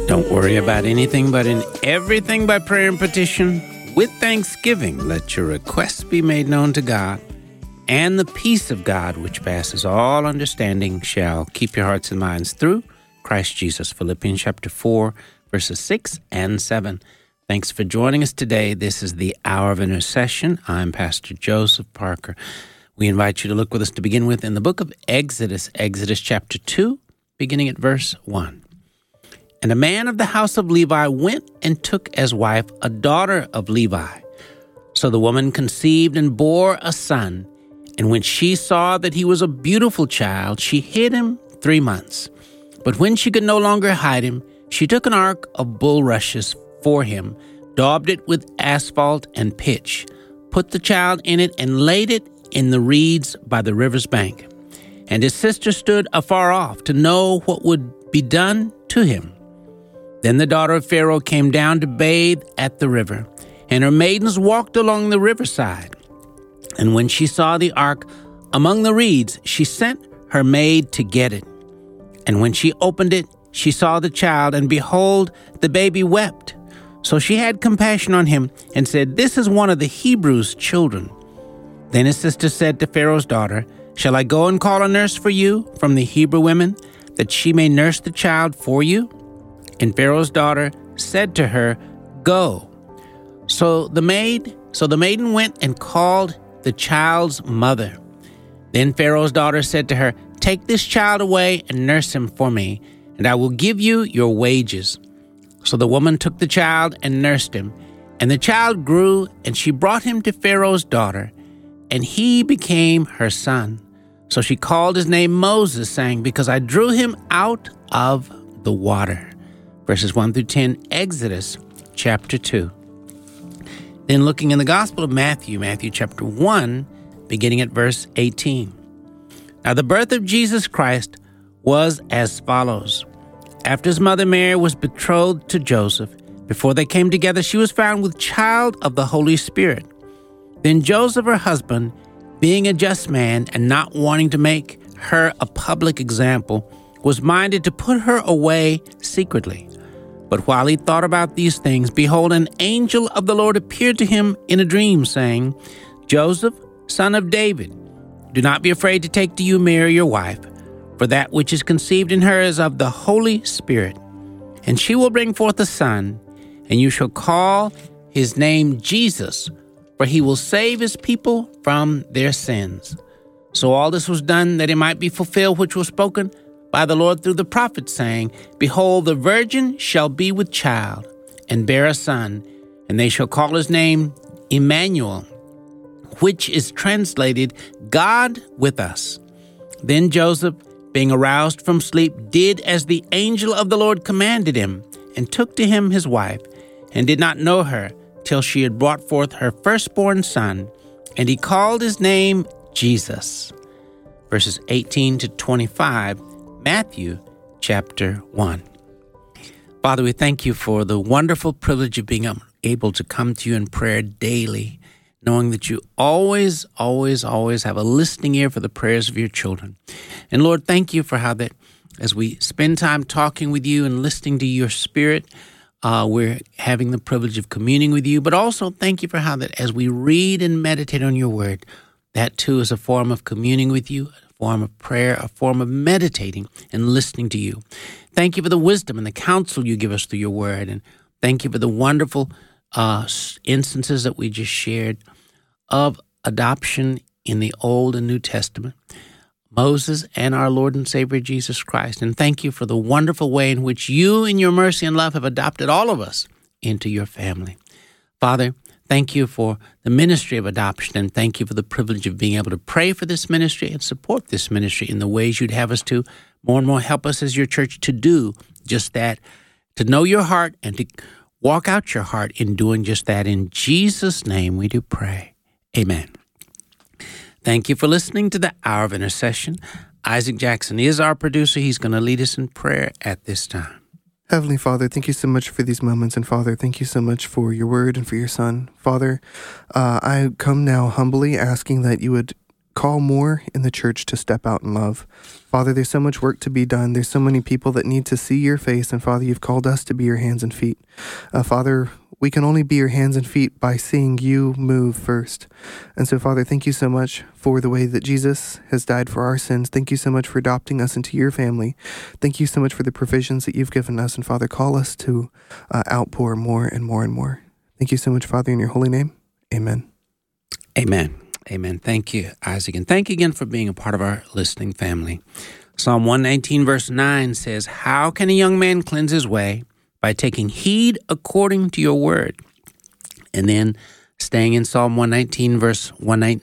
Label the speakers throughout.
Speaker 1: Don't worry about anything, but in everything by prayer and petition, with thanksgiving, let your requests be made known to God, and the peace of God, which passes all understanding, shall keep your hearts and minds through Christ Jesus. Philippians chapter 4, verses 6 and 7. Thanks for joining us today. This is the Hour of Intercession. I'm Pastor Joseph Parker. We invite you to look with us to begin with in the book of Exodus chapter 2, beginning at verse 1. And a man of the house of Levi went and took as wife a daughter of Levi. So the woman conceived and bore a son. And when she saw that he was a beautiful child, she hid him 3 months. But when she could no longer hide him, she took an ark of bulrushes for him, daubed it with asphalt and pitch, put the child in it, and laid it in the reeds by the river's bank. And his sister stood afar off to know what would be done to him. Then the daughter of Pharaoh came down to bathe at the river, and her maidens walked along the riverside. And when she saw the ark among the reeds, she sent her maid to get it. And when she opened it, she saw the child, and behold, the baby wept. So she had compassion on him and said, "This is one of the Hebrews' children." Then his sister said to Pharaoh's daughter, "Shall I go and call a nurse for you from the Hebrew women, that she may nurse the child for you?" And Pharaoh's daughter said to her, "Go." So the maiden went and called the child's mother. Then Pharaoh's daughter said to her, "Take this child away and nurse him for me, and I will give you your wages." So the woman took the child and nursed him. And the child grew, and she brought him to Pharaoh's daughter, and he became her son. So she called his name Moses, saying, "Because I drew him out of the water." Verses 1 through 10, Exodus chapter 2. Then looking in the Gospel of Matthew chapter 1, beginning at verse 18. Now the birth of Jesus Christ was as follows. After his mother Mary was betrothed to Joseph, before they came together, she was found with child of the Holy Spirit. Then Joseph, her husband, being a just man and not wanting to make her a public example, was minded to put her away secretly. But while he thought about these things, behold, an angel of the Lord appeared to him in a dream, saying, "Joseph, son of David, do not be afraid to take to you Mary your wife, for that which is conceived in her is of the Holy Spirit. And she will bring forth a son, and you shall call his name Jesus, for he will save his people from their sins." So all this was done that it might be fulfilled which was spoken by the Lord through the prophet, saying, "Behold, the virgin shall be with child, and bear a son, and they shall call his name Emmanuel," which is translated, God with us. Then Joseph, being aroused from sleep, did as the angel of the Lord commanded him, and took to him his wife, and did not know her till she had brought forth her firstborn son, and he called his name Jesus. Verses 18 to 25, Matthew chapter 1. Father, we thank you for the wonderful privilege of being able to come to you in prayer daily, knowing that you always have a listening ear for the prayers of your children. And Lord, thank you for how that as we spend time talking with you and listening to your spirit, we're having the privilege of communing with you. But also thank you for how that as we read and meditate on your word, that too is a form of communing with you, form of prayer, a form of meditating and listening to you. Thank you for the wisdom and the counsel you give us through your word. And thank you for the wonderful instances that we just shared of adoption in the Old and New Testament, Moses and our Lord and Savior Jesus Christ. And thank you for the wonderful way in which you in your mercy and love have adopted all of us into your family. Father, thank you for the ministry of adoption, and thank you for the privilege of being able to pray for this ministry and support this ministry in the ways you'd have us to. More and more help us as your church to do just that, to know your heart and to walk out your heart in doing just that. In Jesus' name we do pray. Amen. Thank you for listening to the Hour of Intercession. Isaac Jackson is our producer. He's going to lead us in prayer at this time.
Speaker 2: Heavenly Father, thank you so much for these moments. And Father, thank you so much for your word and for your son. Father, I come now humbly asking that you would call more in the church to step out in love. Father, there's so much work to be done. There's so many people that need to see your face, and Father, you've called us to be your hands and feet. Father, we can only be your hands and feet by seeing you move first. And so, Father, thank you so much for the way that Jesus has died for our sins. Thank you so much for adopting us into your family. Thank you so much for the provisions that you've given us. And Father, call us to outpour more and more and more. Thank you so much, Father, in your holy name. Amen.
Speaker 1: Amen. Amen. Thank you, Isaac. And thank you again for being a part of our listening family. Psalm 119, verse 9 says, "How can a young man cleanse his way? By taking heed according to your word." And then staying in Psalm 19, verse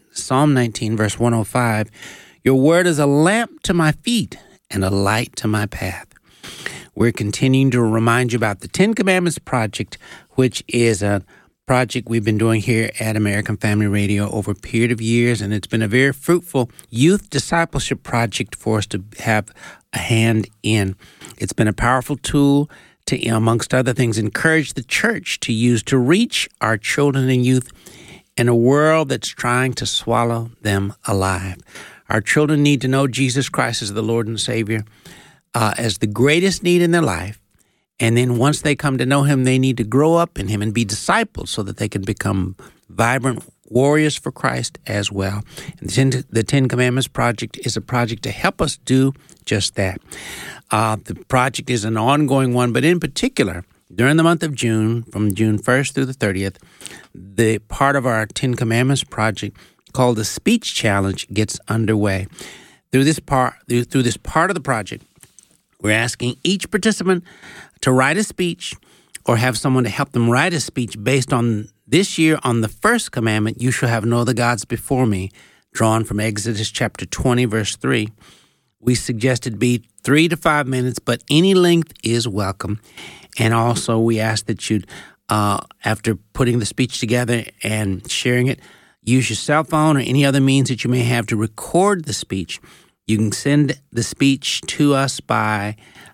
Speaker 1: 105, "Your word is a lamp to my feet and a light to my path." We're continuing to remind you about the 10 Commandments Project, which is a project we've been doing here at American Family Radio over a period of years, and it's been a very fruitful youth discipleship project for us to have a hand in. It's been a powerful tool to, amongst other things, encourage the church to use to reach our children and youth in a world that's trying to swallow them alive. Our children need to know Jesus Christ as the Lord and Savior as the greatest need in their life. And then once they come to know him, they need to grow up in him and be disciples so that they can become vibrant warriors for Christ as well. And the 10 Commandments Project is a project to help us do just that. The project is an ongoing one, but in particular, during the month of June, from June 1st through the 30th, the part of our 10 Commandments Project called the Speech Challenge gets underway. Through this part of the project, we're asking each participant to write a speech or have someone to help them write a speech based on this year on the first commandment, "You shall have no other gods before me," drawn from Exodus chapter 20, verse 3. We suggested be 3 to 5 minutes, but any length is welcome. And also we ask that you'd, after putting the speech together and sharing it, use your cell phone or any other means that you may have to record the speech. You can send the speech to us by,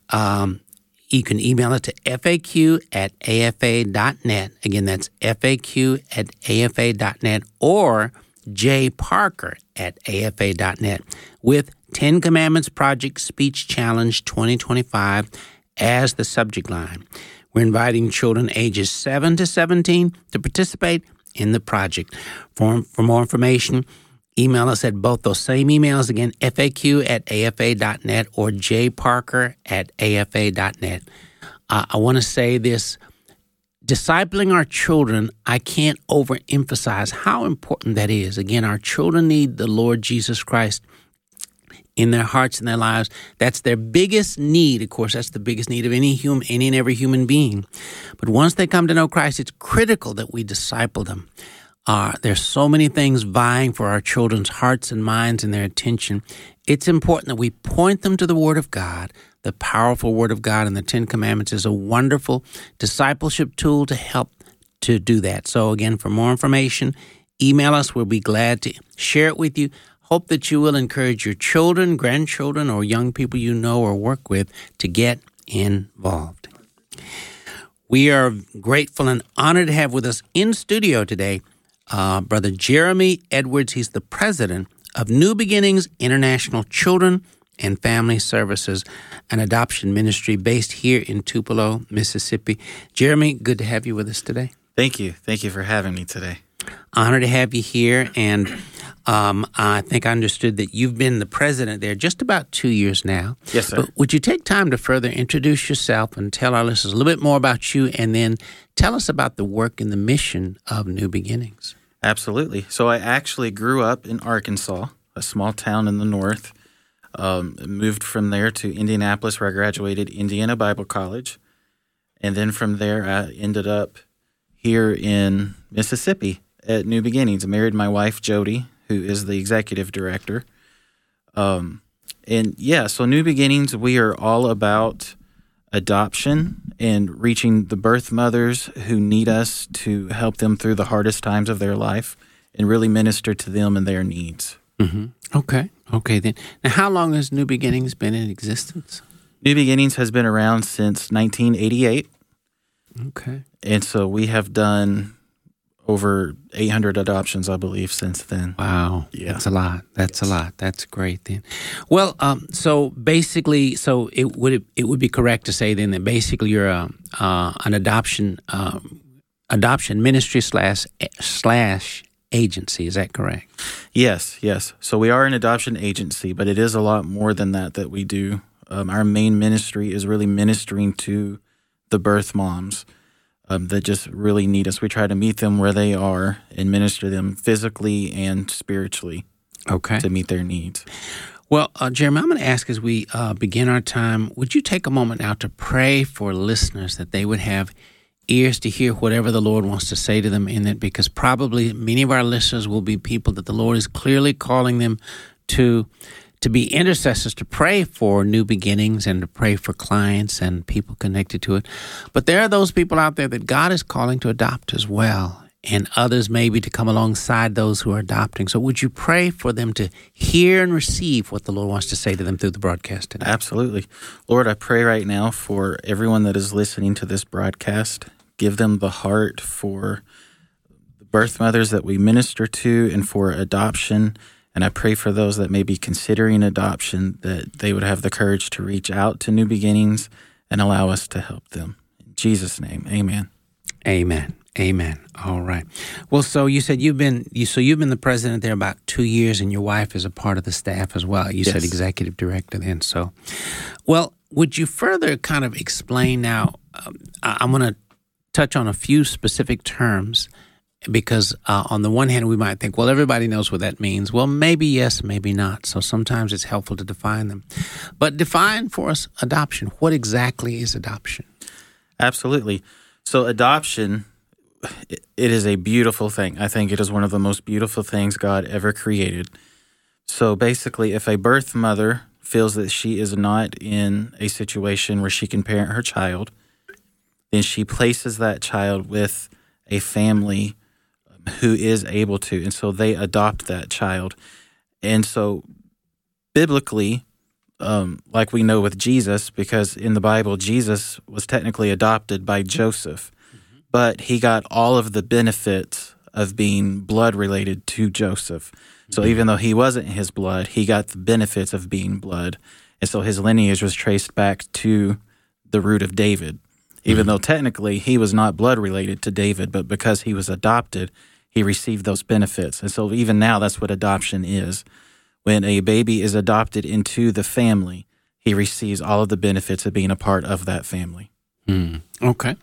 Speaker 1: you can email it to faq@afa.net. Again, that's faq@afa.net or jparker@afa.net with 10 Commandments Project Speech Challenge 2025 as the subject line. We're inviting children ages 7 to 17 to participate in the project. For more information, email us at both those same emails, again, faq@afa.net or jparker@afa.net. I want to say this, discipling our children, I can't overemphasize how important that is. Again, our children need the Lord Jesus Christ in their hearts and their lives. That's their biggest need. Of course, that's the biggest need of any and every human being. But once they come to know Christ, it's critical that we disciple them. There's so many things vying for our children's hearts and minds and their attention. It's important that we point them to the Word of God. The powerful Word of God and the 10 Commandments is a wonderful discipleship tool to help to do that. So again, for more information, email us. We'll be glad to share it with you. Hope that you will encourage your children, grandchildren, or young people you know or work with to get involved. We are grateful and honored to have with us in studio today Brother Jeremy Edwards. He's the president of New Beginnings International Children and Family Services, an adoption ministry based here in Tupelo, Mississippi. Jeremy, good to have you with us today.
Speaker 3: Thank you. Thank you for having me today.
Speaker 1: Honored to have you here, and I think I understood that you've been the president there just about 2 years now.
Speaker 3: Yes, sir.
Speaker 1: But would you take time to further introduce yourself and tell our listeners a little bit more about you, and then tell us about the work and the mission of New Beginnings?
Speaker 3: Absolutely. So I actually grew up in Arkansas, a small town in the north. Moved from there to Indianapolis, where I graduated Indiana Bible College. And then from there, I ended up here in Mississippi at New Beginnings. I married my wife, Jody, who is the executive director. So New Beginnings, we are all about adoption and reaching the birth mothers who need us to help them through the hardest times of their life and really minister to them and their needs.
Speaker 1: Mm-hmm. Okay then. Now, how long has New Beginnings been in existence?
Speaker 3: New Beginnings has been around since 1988.
Speaker 1: Okay.
Speaker 3: And so we have done over 800 adoptions, I believe, since then.
Speaker 1: Wow,
Speaker 3: Yeah.
Speaker 1: that's a lot. That's a lot. That's great then. Well, so basically, it would be correct to say then that basically you're an adoption ministry slash agency. Is that correct?
Speaker 3: Yes. So we are an adoption agency, but it is a lot more than that we do. Our main ministry is really ministering to the birth moms that just really need us. We try to meet them where they are and minister them physically and spiritually to meet their needs.
Speaker 1: Well, Jeremy, I'm going to ask as we begin our time, would you take a moment now to pray for listeners that they would have ears to hear whatever the Lord wants to say to them in it, because probably many of our listeners will be people that the Lord is clearly calling them to be intercessors, to pray for new beginnings and to pray for clients and people connected to it. But there are those people out there that God is calling to adopt as well, and others maybe to come alongside those who are adopting. So would you pray for them to hear and receive what the Lord wants to say to them through the broadcast today?
Speaker 3: Absolutely. Lord, I pray right now for everyone that is listening to this broadcast. Give them the heart for the birth mothers that we minister to and for adoption. And I pray for those that may be considering adoption, that they would have the courage to reach out to New Beginnings and allow us to help them. In Jesus' name, amen.
Speaker 1: Amen. Amen. All right. Well, so you said you've been the president there about 2 years, and your wife is a part of the staff as well. You said executive director then. So, well, would you further kind of explain now? I'm going to touch on a few specific terms, because on the one hand, we might think, well, everybody knows what that means. Well, maybe yes, maybe not. So sometimes it's helpful to define them. But define for us adoption. What exactly is adoption?
Speaker 3: Absolutely. So adoption, it is a beautiful thing. I think it is one of the most beautiful things God ever created. So basically, if a birth mother feels that she is not in a situation where she can parent her child, then she places that child with a family who is able to, and so they adopt that child. And so biblically, like we know with Jesus, because in the Bible, Jesus was technically adopted by Joseph, but he got all of the benefits of being blood related to Joseph. So even though he wasn't his blood, he got the benefits of being blood. And so his lineage was traced back to the root of David, even though technically he was not blood related to David, but because he was adopted, he received those benefits. And so even now, that's what adoption is. When a baby is adopted into the family, he receives all of the benefits of being a part of that family.
Speaker 1: Okay.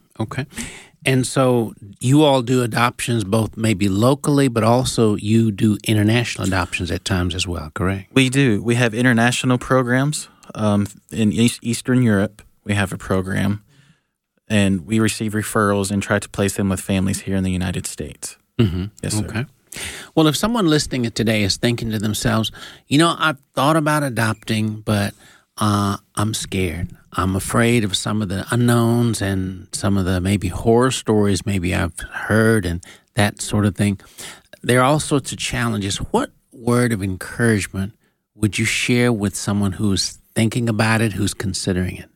Speaker 1: And so you all do adoptions both maybe locally, but also you do international adoptions at times as well, correct?
Speaker 3: We do. We have international programs. In Eastern Europe, we have a program, and we receive referrals and try to place them with families here in the United States. Yes, sir.
Speaker 1: Okay. Well, if someone listening today is thinking to themselves, I've thought about adopting, but I'm scared. I'm afraid of some of the unknowns and some of the maybe horror stories maybe I've heard and that sort of thing. There are all sorts of challenges. What word of encouragement would you share with someone who's thinking about it, who's considering it?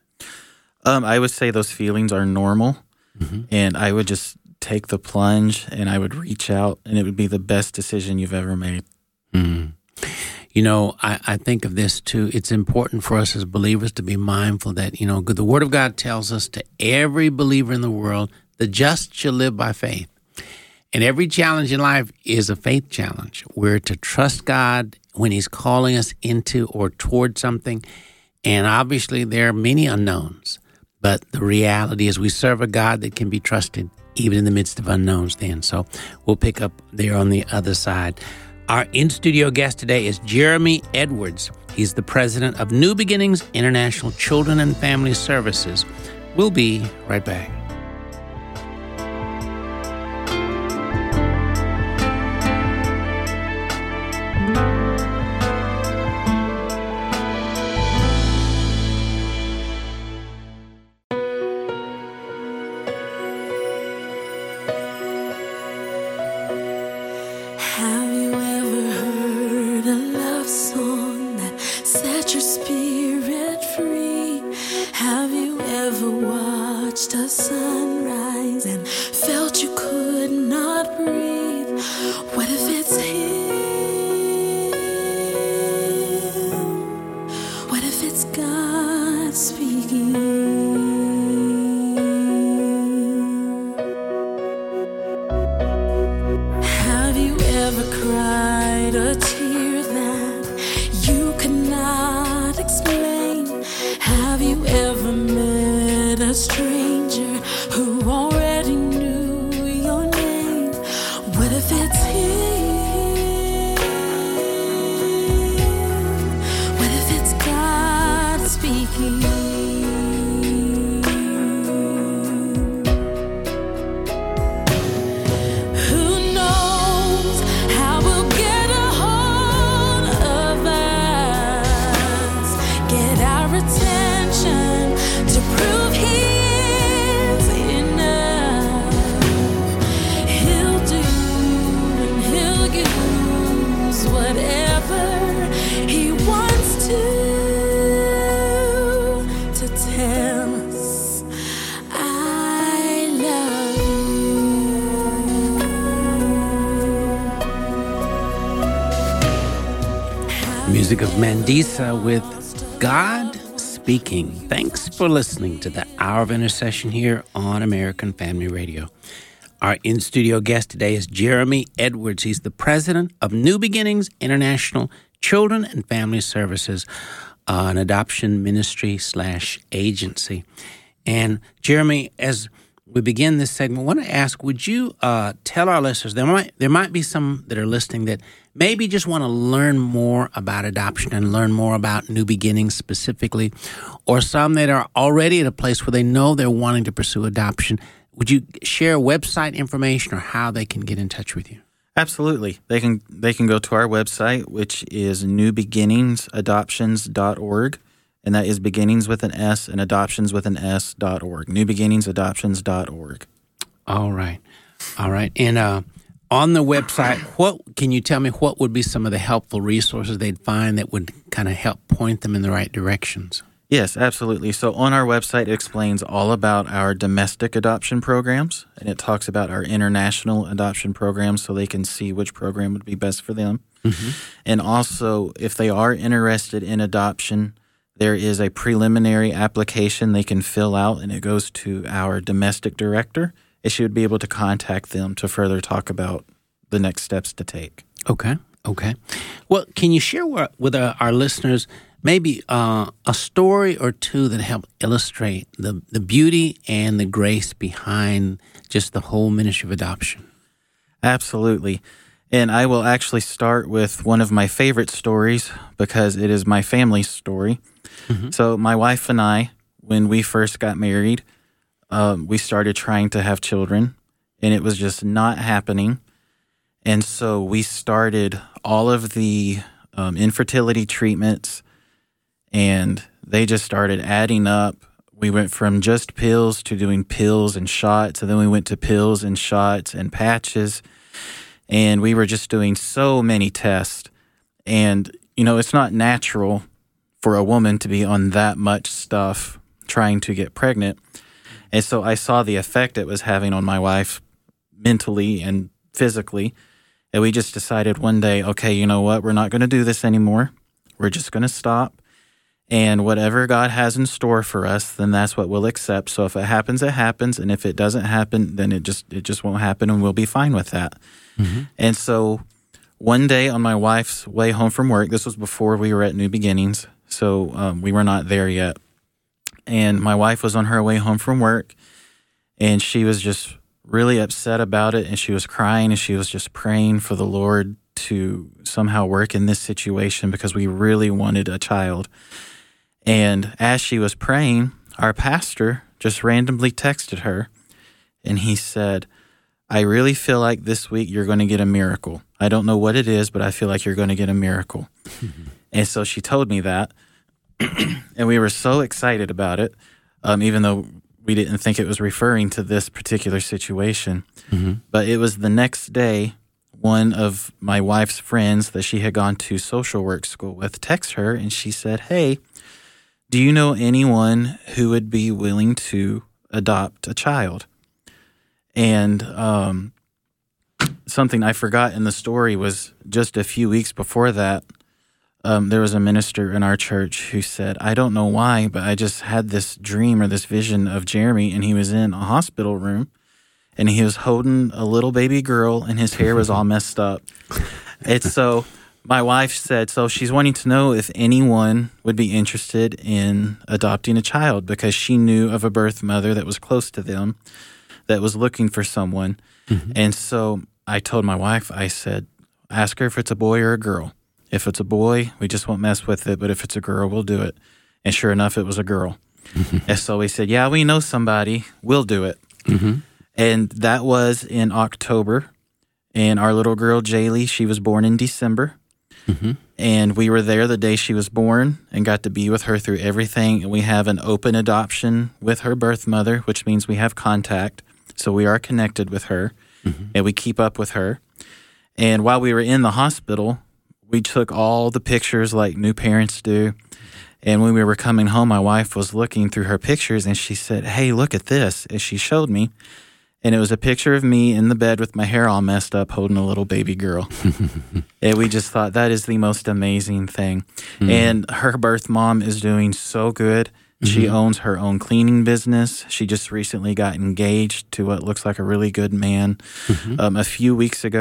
Speaker 3: I would say those feelings are normal, and I would just take the plunge, and I would reach out, and it would be the best decision you've ever made.
Speaker 1: I think of this too. It's important for us as believers to be mindful that, the Word of God tells us to every believer in the world, the just shall live by faith. And every challenge in life is a faith challenge. We're to trust God when He's calling us into or toward something. And obviously there are many unknowns, but the reality is we serve a God that can be trusted even in the midst of unknowns then. So we'll pick up there on the other side. Our in-studio guest today is Jeremy Edwards. He's the president of New Beginnings International Children and Family Services. We'll be right back.
Speaker 4: Have you ever heard a love song that set your spirit free? Have you ever watched a sunrise and felt you could could not breathe? What if it's him? What if it's God speaking? Have you ever cried a tear that you could not explain? Have you ever met a stranger who already knew your name? What if it's him? What if it's God speaking? Who knows how we'll get a hold of us, get our attention to prove He is enough. He'll do and He'll use whatever He wants to tell us, I love you.
Speaker 1: Music of Mandisa with God Speaking. Thanks for listening to the Hour of Intercession here on American Family Radio. Our in-studio guest today is Jeremy Edwards. He's the president of New Beginnings International Children and Family Services, an adoption ministry / agency. And Jeremy, as we begin this segment, I want to ask, would you tell our listeners, there might be some that are listening that maybe just want to learn more about adoption and learn more about New Beginnings specifically, or some that are already at a place where they know they're wanting to pursue adoption. Would you share website information or how they can get in touch with you?
Speaker 3: Absolutely. They can go to our website, which is newbeginningsadoptions.org, and that is beginnings with an S and adoptions with an S.org. newbeginningsadoptions.org. All
Speaker 1: right. And on the website, what can you tell me what would be some of the helpful resources they'd find that would kind of help point them in the right directions?
Speaker 3: Yes, absolutely. So on our website, it explains all about our domestic adoption programs, and it talks about our international adoption programs so they can see which program would be best for them. Mm-hmm. And also, if they are interested in adoption, there is a preliminary application they can fill out, and it goes to our domestic director. And she would be able to contact them to further talk about the next steps to take.
Speaker 1: Okay. Well, can you share with our listeners maybe a story or two that help illustrate the beauty and the grace behind just the whole ministry of adoption?
Speaker 3: Absolutely. And I will actually start with one of my favorite stories because it is my family's story. Mm-hmm. So my wife and I, when we first got married, we started trying to have children, and it was just not happening. And so we started all of the infertility treatments, and they just started adding up. We went from just pills to doing pills and shots, and then we went to pills and shots and patches, and we were just doing so many tests. And, it's not natural for a woman to be on that much stuff trying to get pregnant. And so I saw the effect it was having on my wife mentally and physically. And we just decided one day, okay, you know what? We're not going to do this anymore. We're just going to stop. And whatever God has in store for us, then that's what we'll accept. So if it happens, it happens. And if it doesn't happen, then it just won't happen, and we'll be fine with that. Mm-hmm. And so one day on my wife's way home from work, this was before we were at New Beginnings, so we were not there yet. And my wife was on her way home from work, and she was just really upset about it, and she was crying, and she was just praying for the Lord to somehow work in this situation because we really wanted a child. And as she was praying, our pastor just randomly texted her, and he said, I really feel like this week you're going to get a miracle. I don't know what it is, but I feel like you're going to get a miracle. And so she told me that, and we were so excited about it, even though we didn't think it was referring to this particular situation. Mm-hmm. But it was the next day, one of my wife's friends that she had gone to social work school with texted her, and she said, hey, do you know anyone who would be willing to adopt a child? And something I forgot in the story was just a few weeks before that, there was a minister in our church who said, I don't know why, but I just had this dream or this vision of Jeremy, and he was in a hospital room, and he was holding a little baby girl, and his hair was all messed up. And so my wife said, so she's wanting to know if anyone would be interested in adopting a child, because she knew of a birth mother that was close to them that was looking for someone. And so I told my wife, I said, ask her if it's a boy or a girl. If it's a boy, we just won't mess with it. But if it's a girl, we'll do it. And sure enough, it was a girl. And so we said, yeah, we know somebody. We'll do it. And that was in October. And our little girl, Jaylee, she was born in December. And we were there the day she was born and got to be with her through everything. And we have an open adoption with her birth mother, which means we have contact. So we are connected with her, and we keep up with her. And while we were in the hospital, we took all the pictures like new parents do. And when we were coming home, my wife was looking through her pictures, and she said, hey, look at this. And she showed me. And it was a picture of me in the bed with my hair all messed up holding a little baby girl. And we just thought that is the most amazing thing. And her birth mom is doing so good. She owns her own cleaning business. She just recently got engaged to what looks like a really good man. A few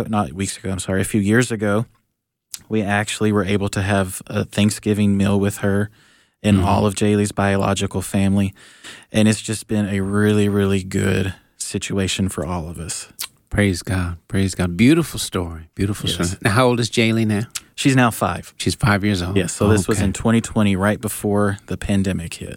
Speaker 3: years ago, we actually were able to have a Thanksgiving meal with her and all of Jaylee's biological family. And it's just been a really, really good situation for all of us.
Speaker 1: Praise God. Praise God. Beautiful story. Beautiful story. Now, how old is Jaylee now?
Speaker 3: She's now 5.
Speaker 1: She's 5 years old.
Speaker 3: Yes, so this was in 2020, right before the pandemic hit.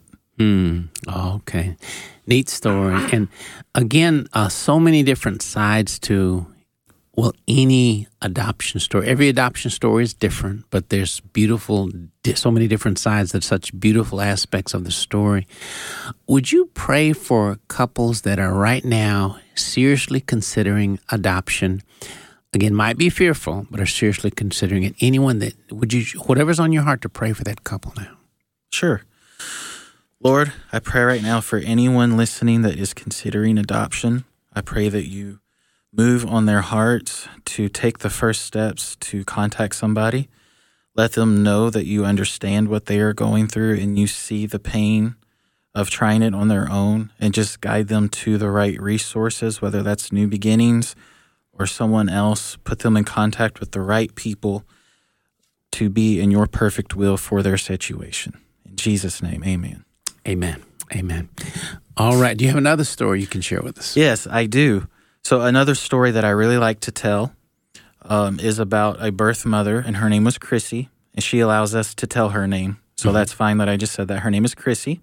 Speaker 1: Okay. Neat story. And again, so many different sides to, well, any adoption story. Every adoption story is different, but there's so many different sides that such beautiful aspects of the story. Would you pray for couples that are right now seriously considering adoption? Again, might be fearful, but are seriously considering it. Anyone that, whatever's on your heart, to pray for that couple now?
Speaker 3: Sure. Lord, I pray right now for anyone listening that is considering adoption. I pray that you move on their hearts to take the first steps to contact somebody. Let them know that you understand what they are going through and you see the pain of trying it on their own, and just guide them to the right resources, whether that's New Beginnings or someone else. Put them in contact with the right people to be in your perfect will for their situation. In Jesus' name, amen.
Speaker 1: Amen. Amen. All right. Do you have another story you can share with us?
Speaker 3: Yes, I do. So another story that I really like to tell is about a birth mother, and her name was Chrissy, and she allows us to tell her name. So that's fine that I just said that. Her name is Chrissy.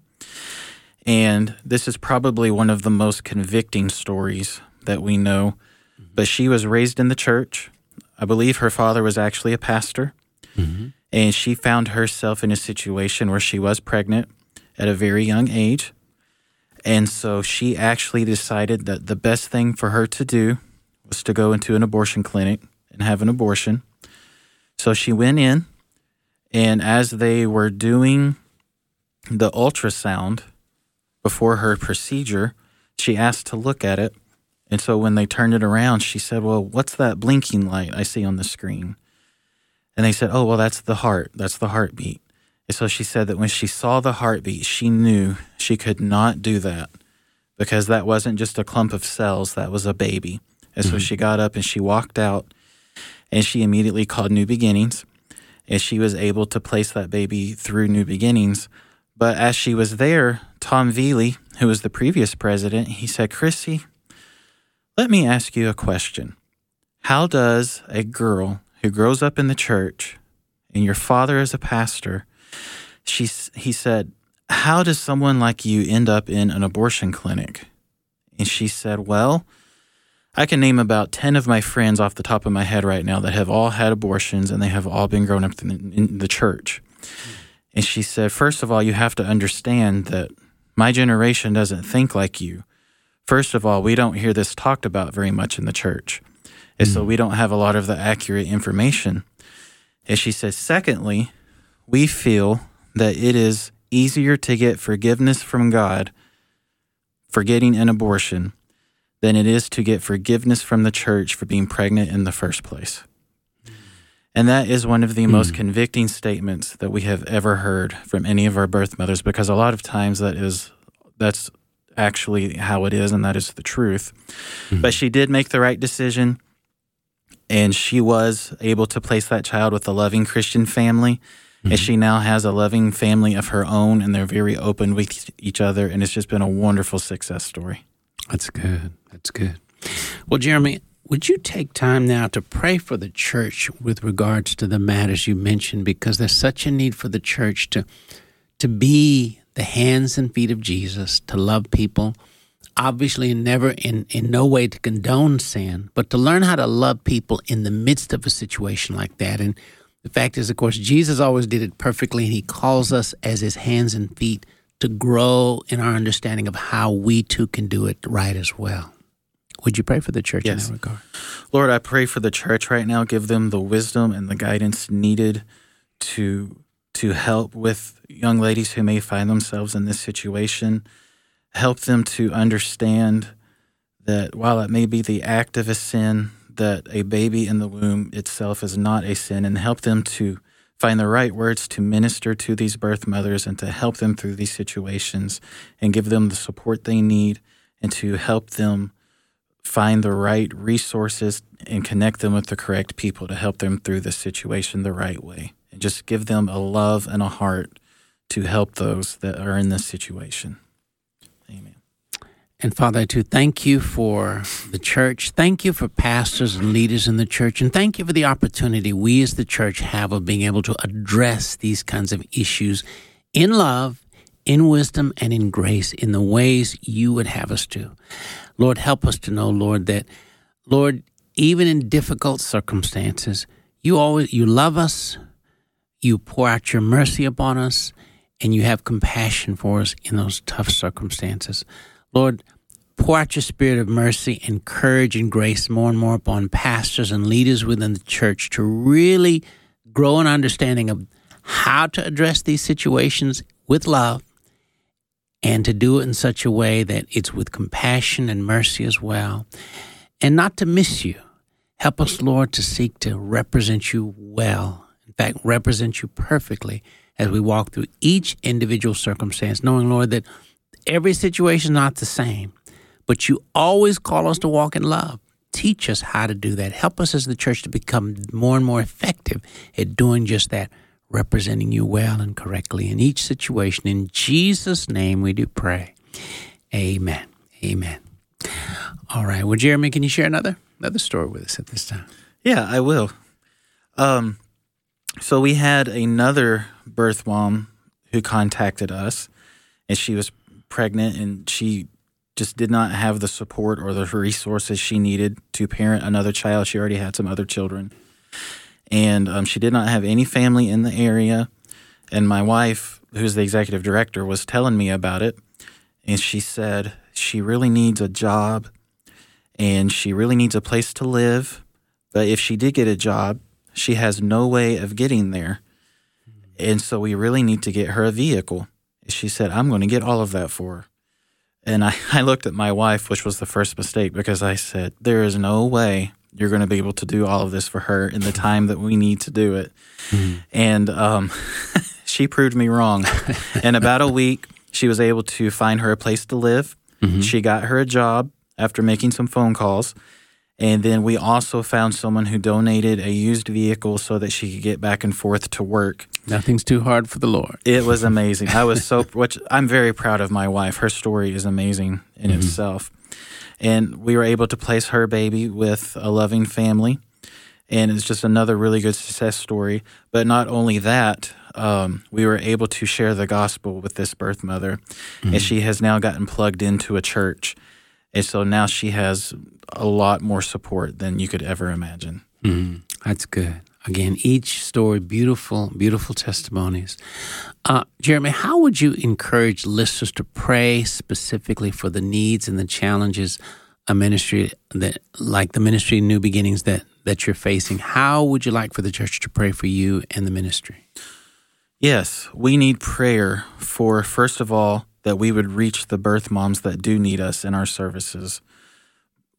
Speaker 3: And this is probably one of the most convicting stories that we know. But she was raised in the church. I believe her father was actually a pastor. And she found herself in a situation where she was pregnant at a very young age. And so she actually decided that the best thing for her to do was to go into an abortion clinic and have an abortion. So she went in, and as they were doing the ultrasound before her procedure, she asked to look at it. And so when they turned it around, she said, well, what's that blinking light I see on the screen? And they said, oh, well, that's the heart. That's the heartbeat. And so she said that when she saw the heartbeat, she knew she could not do that, because that wasn't just a clump of cells, that was a baby. And so she got up and she walked out, and she immediately called New Beginnings, and she was able to place that baby through New Beginnings. But as she was there, Tom Veely, who was the previous president, he said, Chrissy, let me ask you a question. How does a girl who grows up in the church and your father is a pastor, he said, how does someone like you end up in an abortion clinic? And she said, well, I can name about 10 of my friends off the top of my head right now that have all had abortions, and they have all been grown up in the church. And she said, first of all, you have to understand that my generation doesn't think like you. First of all, we don't hear this talked about very much in the church. And so we don't have a lot of the accurate information. And she says, secondly, we feel that it is easier to get forgiveness from God for getting an abortion than it is to get forgiveness from the church for being pregnant in the first place. And that is one of the most convicting statements that we have ever heard from any of our birth mothers, because a lot of times that's actually how it is, and that is the truth. But she did make the right decision, and she was able to place that child with a loving Christian family, and she now has a loving family of her own, and they're very open with each other, and it's just been a wonderful success story.
Speaker 1: That's good. That's good. Well, Jeremy, would you take time now to pray for the church with regards to the matters you mentioned, because there's such a need for the church to be the hands and feet of Jesus, to love people, obviously never in no way to condone sin, but to learn how to love people in the midst of a situation like that. And the fact is, of course, Jesus always did it perfectly, and he calls us as his hands and feet to grow in our understanding of how we too can do it right as well. Would you pray for the church in that regard?
Speaker 3: Lord, I pray for the church right now. Give them the wisdom and the guidance needed to help with young ladies who may find themselves in this situation. Help them to understand that while it may be the act of a sin, that a baby in the womb itself is not a sin, and help them to find the right words to minister to these birth mothers and to help them through these situations and give them the support they need, and to help them find the right resources and connect them with the correct people to help them through this situation the right way. And just give them a love and a heart to help those that are in this situation. Amen.
Speaker 1: And Father, I too thank you for the church. Thank you for pastors and leaders in the church. And thank you for the opportunity we as the church have of being able to address these kinds of issues in love, in wisdom, and in grace in the ways you would have us to. Lord, help us to know, Lord, that, Lord, even in difficult circumstances, you love us, you pour out your mercy upon us, and you have compassion for us in those tough circumstances. Lord, pour out your spirit of mercy and courage and grace more and more upon pastors and leaders within the church to really grow an understanding of how to address these situations with love, and to do it in such a way that it's with compassion and mercy as well, and not to miss you. Help us, Lord, to seek to represent you well, in fact, represent you perfectly as we walk through each individual circumstance, knowing, Lord, that every situation is not the same, but you always call us to walk in love. Teach us how to do that. Help us as the church to become more and more effective at doing just that, representing you well and correctly in each situation. In Jesus' name we do pray. Amen. Amen. All right. Well, Jeremy, can you share another story with us at this time?
Speaker 3: Yeah, I will. So we had another birth mom who contacted us, and she was pregnant, and she just did not have the support or the resources she needed to parent another child. She already had some other children. And she did not have any family in the area. And my wife, who's the executive director, was telling me about it. And she said she really needs a job and she really needs a place to live. But if she did get a job, she has no way of getting there. And so we really need to get her a vehicle. She said, I'm going to get all of that for her. And I looked at my wife, which was the first mistake, because I said, there is no way you're going to be able to do all of this for her in the time that we need to do it. Mm-hmm. And she proved me wrong. In about a week, she was able to find her a place to live. Mm-hmm. She got her a job after making some phone calls. And then we also found someone who donated a used vehicle so that she could get back and forth to work.
Speaker 1: Nothing's too hard for the Lord.
Speaker 3: It was amazing. Which I'm very proud of my wife. Her story is amazing in mm-hmm. itself. And we were able to place her baby with a loving family. And it's just another really good success story. But not only that, we were able to share the gospel with this birth mother. Mm-hmm. And she has now gotten plugged into a church. And so now she has a lot more support than you could ever imagine.
Speaker 1: Mm-hmm. That's good. Again, each story, beautiful, beautiful testimonies. Jeremy, how would you encourage listeners to pray specifically for the needs and the challenges a ministry like the ministry New Beginnings that you're facing? How would you like for the church to pray for you and the ministry?
Speaker 3: Yes, we need prayer for, first of all, that we would reach the birth moms that do need us in our services.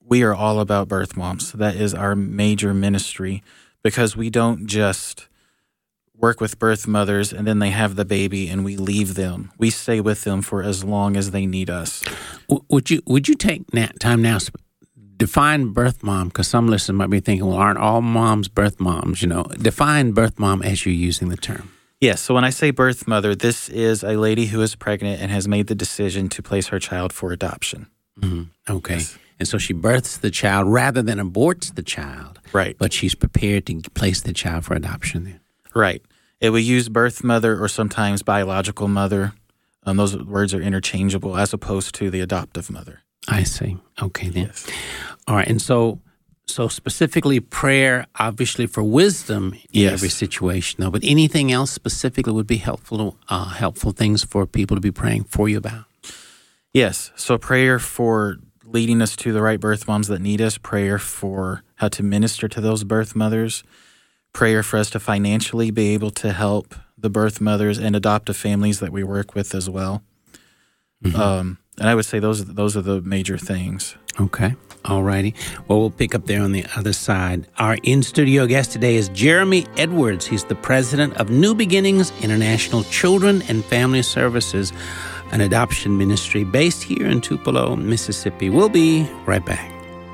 Speaker 3: we are all about birth moms. That is our major ministry, because we don't just work with birth mothers and then they have the baby and we leave them. We stay with them for as long as they need us.
Speaker 1: Would you take time now define birth mom, because some listeners might be thinking, well, aren't all moms birth moms? Define birth mom as you're using the term.
Speaker 3: Yes. So when I say birth mother, this is a lady who is pregnant and has made the decision to place her child for adoption.
Speaker 1: Mm-hmm. Okay.
Speaker 3: Yes.
Speaker 1: And so she births the child rather than aborts the child.
Speaker 3: Right.
Speaker 1: But she's prepared to place the child for adoption then.
Speaker 3: Right. It will use birth mother or sometimes biological mother. Those words are interchangeable as opposed to the adoptive mother.
Speaker 1: I see. Okay then.
Speaker 3: Yes.
Speaker 1: All right. And so specifically prayer, obviously for wisdom in
Speaker 3: Yes.
Speaker 1: every situation, though. But anything else specifically would be helpful things for people to be praying for you about?
Speaker 3: Yes. So prayer for leading us to the right birth moms that need us, prayer for how to minister to those birth mothers, prayer for us to financially be able to help the birth mothers and adoptive families that we work with as well. Mm-hmm. And I would say those are the major things.
Speaker 1: Okay. All righty. Well, we'll pick up there on the other side. Our in-studio guest today is Jeremy Edwards. He's the president of New Beginnings International Children and Family Services, an adoption ministry based here in Tupelo, Mississippi. We'll be right back.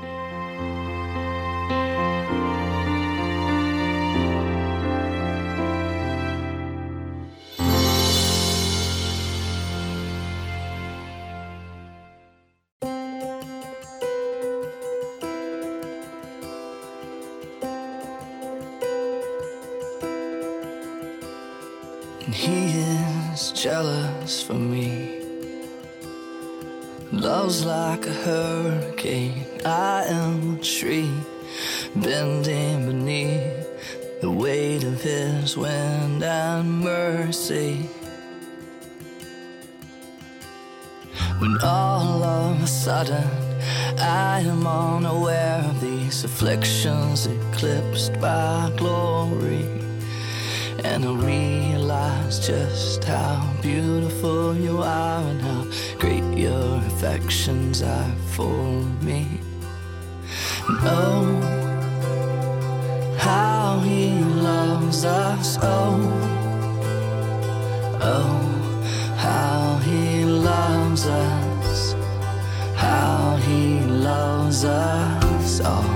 Speaker 5: And he is jealous for me. Love's like a hurricane. I am a tree bending beneath the weight of his wind and mercy. When all of a sudden I am unaware of these afflictions eclipsed by glory, and I realize just how beautiful you are and how great your affections are for me. And oh, how he loves us, oh, oh, how he loves us, how he loves us all.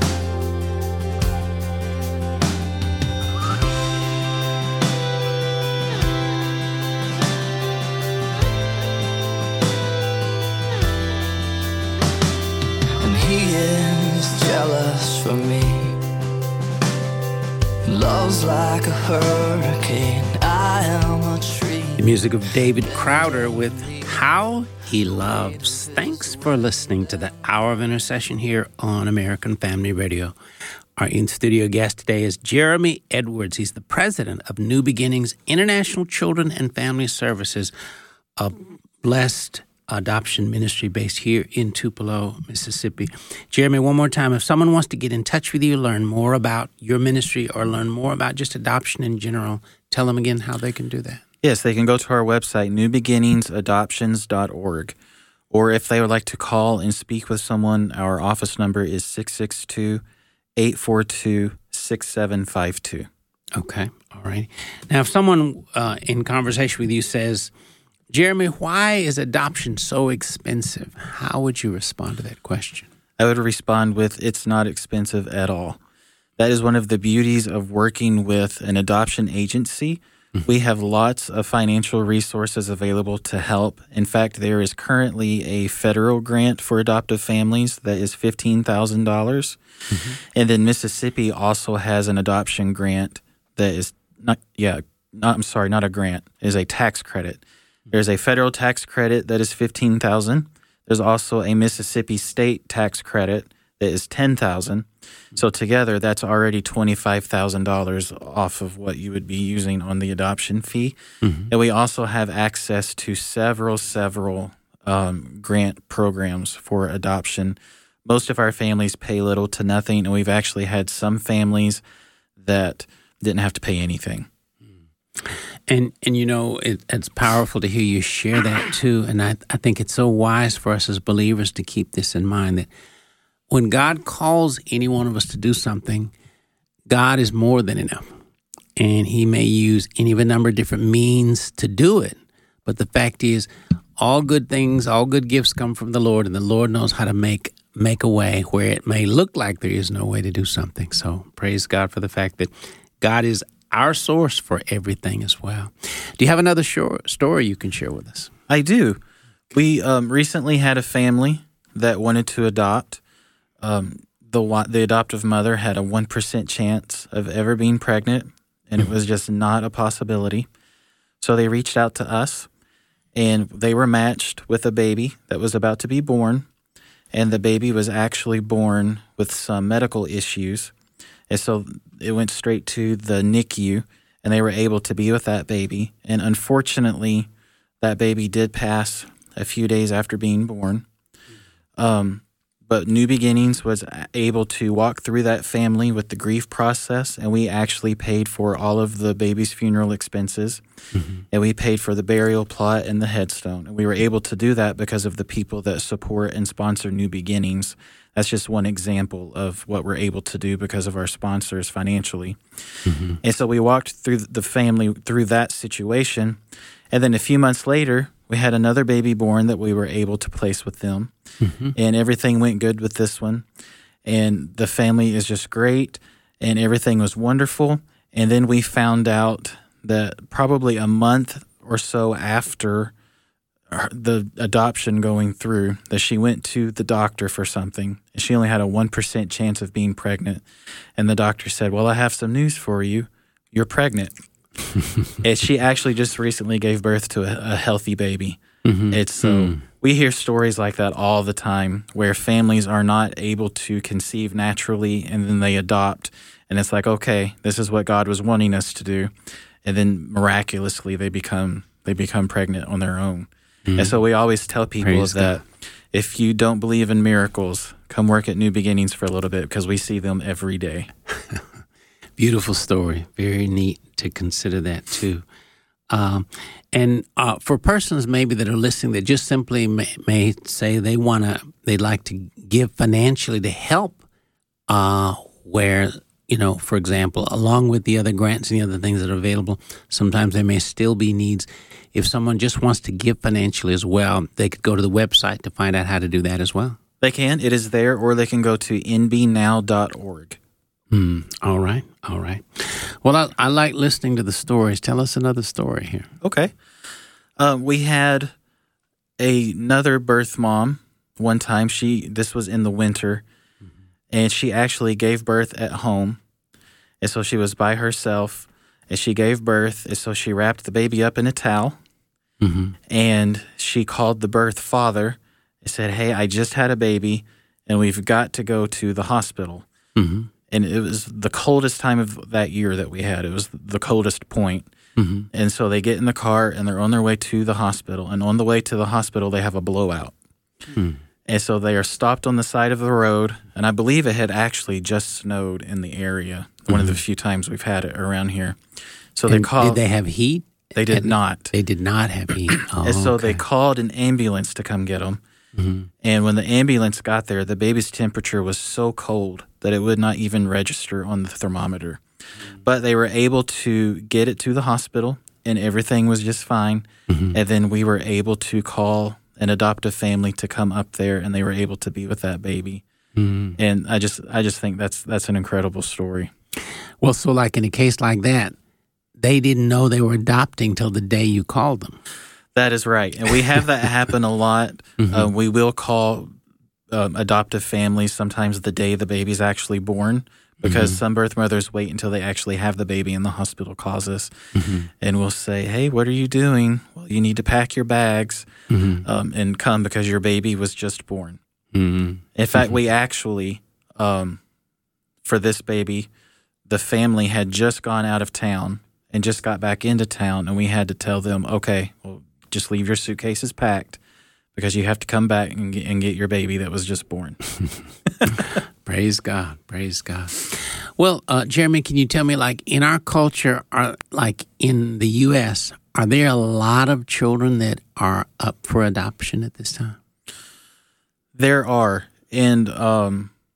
Speaker 5: He is jealous for me. Love's like a hurricane. I am a tree.
Speaker 1: The music of David Crowder with How He Loves. Thanks for listening to the Hour of Intercession here on American Family Radio. Our in-studio guest today is Jeremy Edwards. He's the president of New Beginnings International Children and Family Services, a blessed adoption ministry based here in Tupelo, Mississippi. Jeremy, one more time, if someone wants to get in touch with you, learn more about your ministry or learn more about just adoption in general, tell them again how they can do that.
Speaker 3: Yes, they can go to our website, newbeginningsadoptions.org. Or if they would like to call and speak with someone, our office number is 662-842-6752.
Speaker 1: Okay, all right. Now, if someone in conversation with you says, Jeremy, why is adoption so expensive? How would you respond to that question?
Speaker 3: I would respond with, it's not expensive at all. That is one of the beauties of working with an adoption agency. Mm-hmm. We have lots of financial resources available to help. In fact, there is currently a federal grant for adoptive families that is $15,000. Mm-hmm. And then Mississippi also has an adoption grant that is not a grant, it is a tax credit. There's a federal tax credit that is $15,000. There's also a Mississippi state tax credit that is $10,000. So together, that's already $25,000 off of what you would be using on the adoption fee. Mm-hmm. And we also have access to several grant programs for adoption. Most of our families pay little to nothing, and we've actually had some families that didn't have to pay anything.
Speaker 1: And you know, it's powerful to hear you share that too. And I think it's so wise for us as believers to keep this in mind, that when God calls any one of us to do something, God is more than enough. And he may use any of a number of different means to do it. But the fact is, all good things, all good gifts come from the Lord, and the Lord knows how to make a way where it may look like there is no way to do something. So praise God for the fact that God is our source for everything as well. Do you have another story you can share with us?
Speaker 3: I do. We recently had a family that wanted to adopt. The adoptive mother had a 1% chance of ever being pregnant, and it was just not a possibility. So they reached out to us, and they were matched with a baby that was about to be born, and the baby was actually born with some medical issues. And so it went straight to the NICU, and they were able to be with that baby. And unfortunately, that baby did pass a few days after being born. But New Beginnings was able to walk through that family with the grief process, and we actually paid for all of the baby's funeral expenses, and we paid for the burial plot and the headstone. And we were able to do that because of the people that support and sponsor New Beginnings. That's just one example of what we're able to do because of our sponsors financially. And so we walked through the family through that situation, and then a few months later, we had another baby born that we were able to place with them, and everything went good with this one. And the family is just great, and everything was wonderful. And then we found out that probably a month or so after the adoption going through, that she went to the doctor for something. She only had a 1% chance of being pregnant. And the doctor said, "Well, I have some news for you. You're pregnant." And she actually just recently gave birth to a healthy baby. We hear stories like that all the time where families are not able to conceive naturally, and then they adopt, and it's like, okay, this is what God was wanting us to do, and then miraculously they become pregnant on their own. And so we always tell people
Speaker 1: Praise
Speaker 3: that
Speaker 1: God.
Speaker 3: if you don't believe in miracles, come work at New Beginnings for a little bit, because we see them every day.
Speaker 1: Beautiful story. Very neat to consider that too. And for persons maybe that are listening that just simply may say they'd like to give financially to help, where, for example, along with the other grants and the other things that are available, sometimes there may still be needs. If someone just wants to give financially as well, they could go to the website to find out how to do that as well.
Speaker 3: They can. It is there, or they can go to nbnow.org.
Speaker 1: All right. Well, I like listening to the stories. Tell us another story here.
Speaker 3: Okay. We had another birth mom one time. This was in the winter, and she actually gave birth at home. And so she was by herself, and she gave birth. And so she wrapped the baby up in a towel, and she called the birth father and said, "Hey, I just had a baby, and we've got to go to the hospital." And it was the coldest time of that year that we had. It was the coldest point. And so they get in the car, and they're on their way to the hospital. And on the way to the hospital, they have a blowout. And so they are stopped on the side of the road. And I believe it had actually just snowed in the area, one of the few times we've had it around here. So they called.
Speaker 1: Did they have heat?
Speaker 3: They did not.
Speaker 1: They did not have heat. Oh,
Speaker 3: And so
Speaker 1: okay.
Speaker 3: they called an ambulance to come get them. And when the ambulance got there, the baby's temperature was so cold that it would not even register on the thermometer. But they were able to get it to the hospital, and everything was just fine. And then we were able to call an adoptive family to come up there, and they were able to be with that baby. And I just think that's an incredible story.
Speaker 1: Well, so like in a case like that, they didn't know they were adopting till the day you called them.
Speaker 3: That is right. And we have that happen a lot. We will call adoptive families sometimes the day the baby's actually born, because some birth mothers wait until they actually have the baby in the hospital, calls us, and we'll say, "Hey, what are you doing?" "Well, you need to pack your bags and come because your baby was just born." In fact, we actually, for this baby, the family had just gone out of town and just got back into town, and we had to tell them, "Okay, well, just leave your suitcases packed, because you have to come back and get your baby that was just born."
Speaker 1: Praise God. Well, Jeremy, can you tell me, like in our culture, like in the U.S., are there a lot of children that are up for adoption at this time?
Speaker 3: There are, and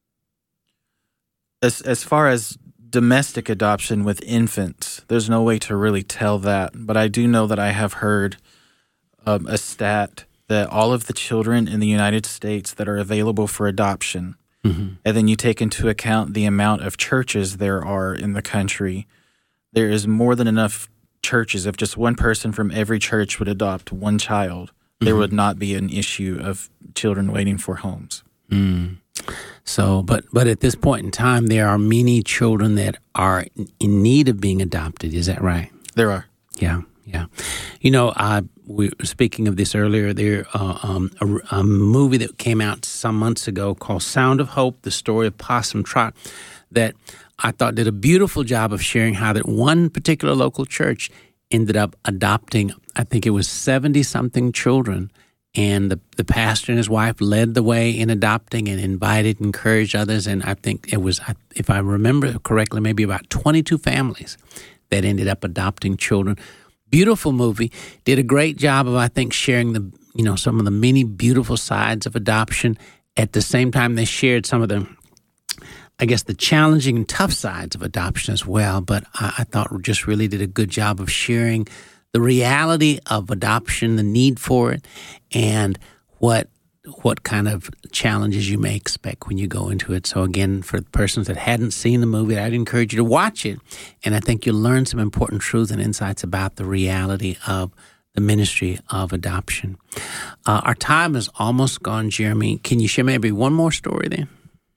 Speaker 3: As far as domestic adoption with infants, there's no way to really tell that. But I do know that I have heard a stat that all of the children in the United States that are available for adoption, and then you take into account the amount of churches there are in the country, there is more than enough churches. If just one person from every church would adopt one child, there would not be an issue of children waiting for homes.
Speaker 1: So, but at this point in time, there are many children that are in need of being adopted. Is that right?
Speaker 3: There are.
Speaker 1: Yeah. You know, we were speaking of this earlier. There, a movie that came out some months ago called Sound of Hope, the story of Possum Trot, that I thought did a beautiful job of sharing how that one particular local church ended up adopting, I think it was 70-something children. And the pastor and his wife led the way in adopting and invited, encouraged others. And I think it was, if I remember correctly, maybe about 22 families that ended up adopting children. Beautiful movie. Did a great job of, I think, sharing some of the many beautiful sides of adoption. At the same time, they shared some of the, I guess, the challenging and tough sides of adoption as well. But I thought just really did a good job of sharing the reality of adoption, the need for it, and what kind of challenges you may expect when you go into it. So again, for persons that hadn't seen the movie, I'd encourage you to watch it. And I think you'll learn some important truths and insights about the reality of the ministry of adoption. Our time is almost gone, Jeremy. Can you share maybe one more story then?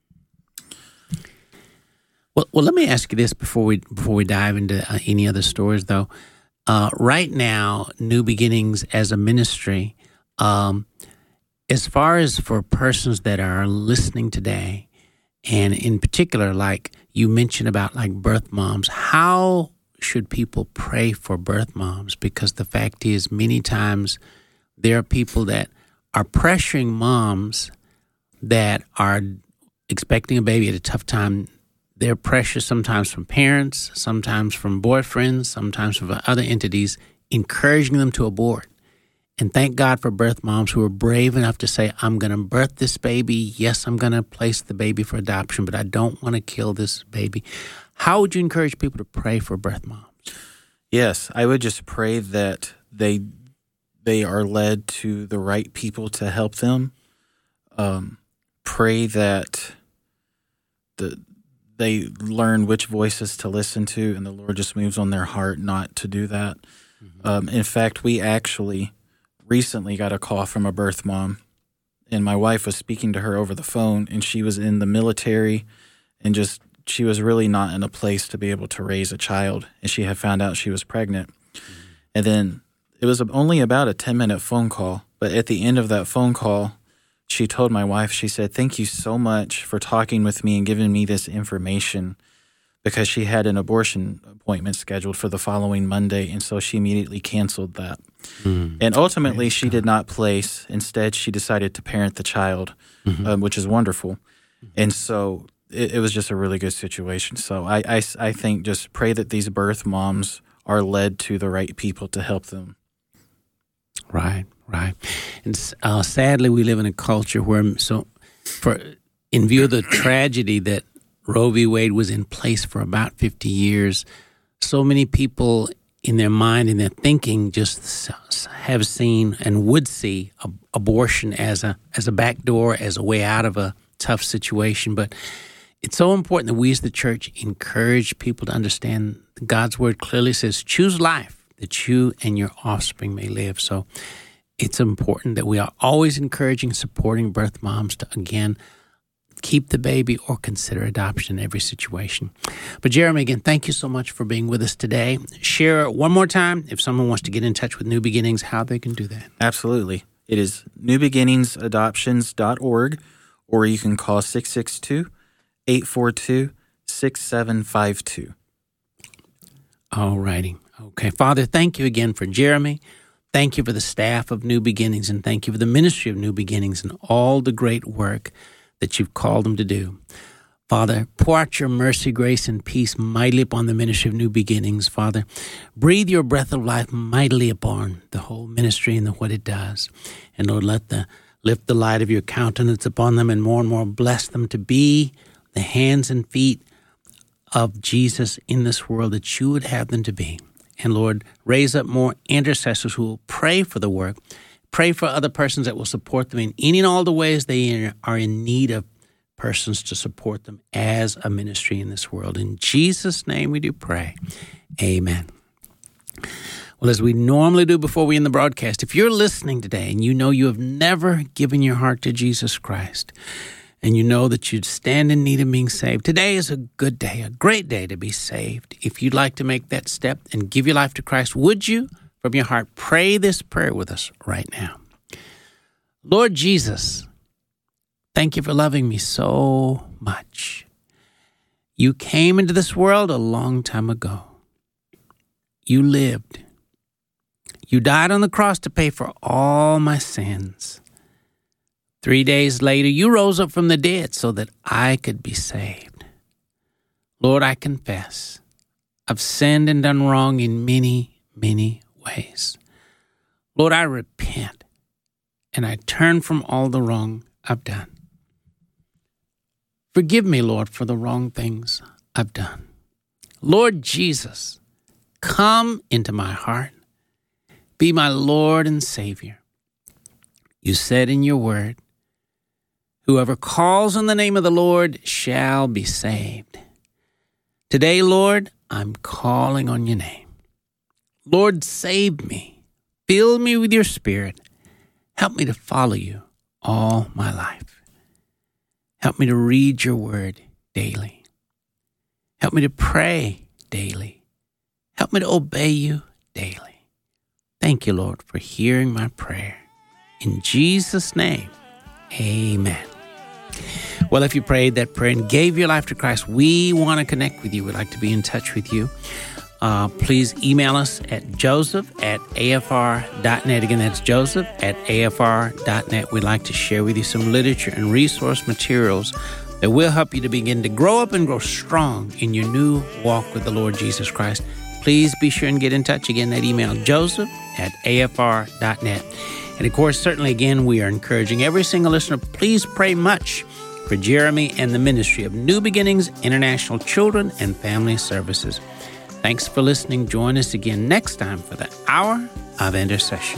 Speaker 1: Well, let me ask you this before we dive into any other stories, though. Right now, New Beginnings as a ministry, as far as for persons that are listening today, and in particular, like you mentioned about like birth moms, how should people pray for birth moms? Because the fact is, many times there are people that are pressuring moms that are expecting a baby at a tough time. They're pressure sometimes from parents, sometimes from boyfriends, sometimes from other entities, encouraging them to abort. And thank God for birth moms who are brave enough to say, I'm going to birth this baby. Yes, I'm going to place the baby for adoption, but I don't want to kill this baby. How would you encourage people to pray for birth moms?
Speaker 3: Yes, I would just pray that they are led to the right people to help them. Pray that they learn which voices to listen to, and the Lord just moves on their heart not to do that. In fact, we actually recently got a call from a birth mom, and my wife was speaking to her over the phone, and she was in the military, and she was really not in a place to be able to raise a child, and she had found out she was pregnant. And then it was only about a 10-minute phone call, but at the end of that phone call, she told my wife, she said, thank you so much for talking with me and giving me this information, because she had an abortion appointment scheduled for the following Monday, and so she immediately canceled that. And ultimately, she did not place. Instead, she decided to parent the child, which is wonderful. And so it was just a really good situation. So I think just pray that these birth moms are led to the right people to help them.
Speaker 1: Right. And sadly, we live in a culture where, in view of the tragedy that Roe v. Wade was in place for about 50 years, so many people in their mind, in their thinking, just have seen and would see abortion as a backdoor, as a way out of a tough situation. But it's so important that we as the church encourage people to understand God's word clearly says, choose life, that you and your offspring may live. So it's important that we are always encouraging, supporting birth moms to, again, keep the baby or consider adoption in every situation. But Jeremy, again, thank you so much for being with us today. Share one more time, if someone wants to get in touch with New Beginnings, how they can do that.
Speaker 3: Absolutely. It is newbeginningsadoptions.org, or you can call 662-842-6752.
Speaker 1: All righty. Okay. Father, thank you again for Jeremy. Thank you for the staff of New Beginnings, and thank you for the ministry of New Beginnings and all the great work that you've called them to do. Father, pour out your mercy, grace, and peace mightily upon the ministry of New Beginnings. Father, breathe your breath of life mightily upon the whole ministry and what it does. And Lord, lift the light of your countenance upon them and more bless them to be the hands and feet of Jesus in this world that you would have them to be. And Lord, raise up more intercessors who will pray for the work, pray for other persons that will support them in any and all the ways they are in need of persons to support them as a ministry in this world. In Jesus' name we do pray. Amen. Well, as we normally do before we end the broadcast, if you're listening today and you know you have never given your heart to Jesus Christ, and you know that you'd stand in need of being saved, today is a good day, a great day to be saved. If you'd like to make that step and give your life to Christ, would you, from your heart, pray this prayer with us right now? Lord Jesus, thank you for loving me so much. You came into this world a long time ago. You lived. You died on the cross to pay for all my sins. 3 days later, you rose up from the dead so that I could be saved. Lord, I confess I've sinned and done wrong in many, many ways. Lord, I repent and I turn from all the wrong I've done. Forgive me, Lord, for the wrong things I've done. Lord Jesus, come into my heart. Be my Lord and Savior. You said in your word, whoever calls on the name of the Lord shall be saved. Today, Lord, I'm calling on your name. Lord, save me. Fill me with your Spirit. Help me to follow you all my life. Help me to read your word daily. Help me to pray daily. Help me to obey you daily. Thank you, Lord, for hearing my prayer. In Jesus' name, amen. Well, if you prayed that prayer and gave your life to Christ, we want to connect with you. We'd like to be in touch with you. Please email us at joseph@afr.net. Again, that's joseph@afr.net. We'd like to share with you some literature and resource materials that will help you to begin to grow up and grow strong in your new walk with the Lord Jesus Christ. Please be sure and get in touch. Again, that email, joseph@afr.net. And of course, certainly, again, we are encouraging every single listener, please pray much for Jeremy and the ministry of New Beginnings International Children and Family Services. Thanks for listening. Join us again next time for the Hour of Intercession.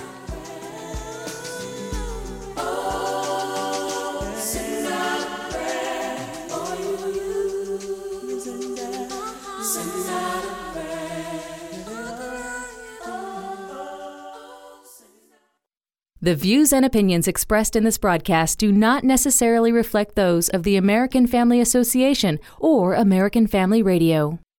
Speaker 6: The views and opinions expressed in this broadcast do not necessarily reflect those of the American Family Association or American Family Radio.